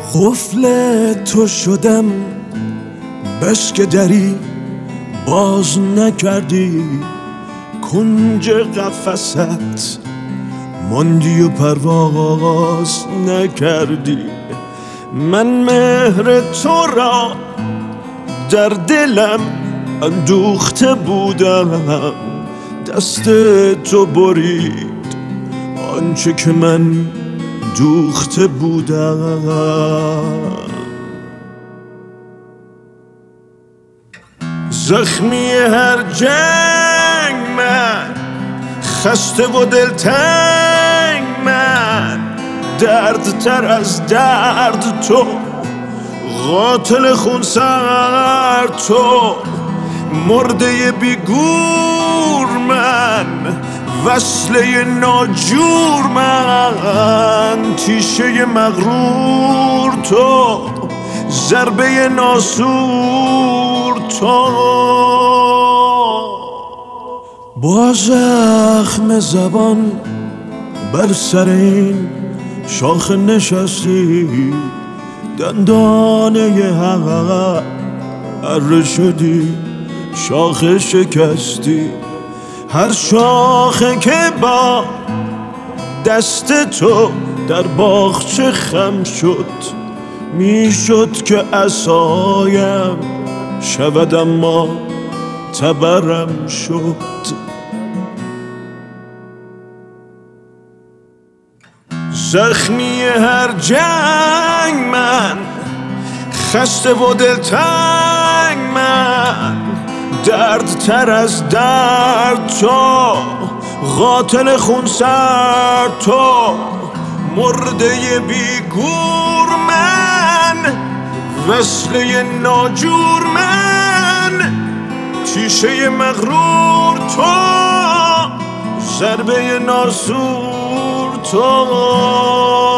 قفل تو شدم بشک دری باز نکردی، کنج قفست ماندی و پرواز نکردی. من مهر تو را در دلم اندوخته بودم، دست تو برید آنچه که من دوخته بودم. زخمی هر جنگ من، خسته و دلتنگ من، درد تر از درد تو، قاتل خونسر تو، مرده بیگور من، وصله ناجور من، تیشه مغرور تو، ضربه ناسور تو. با زخم زبان بر سر این شاخ نشستی، دندانه حق اره شدی، شاخ شکستی. هر شاخه که با دست تو در باغچه خم شد، میشد که عصایم شود اما تبرم شد. زخمی هر جنگ من، خسته و دلتنگ من، درد تر از درد تو، قاتل خونسر تو، مرده بیگور من، وصله ناجور من، تیشه مغرور تو، ضربه ناسور تو.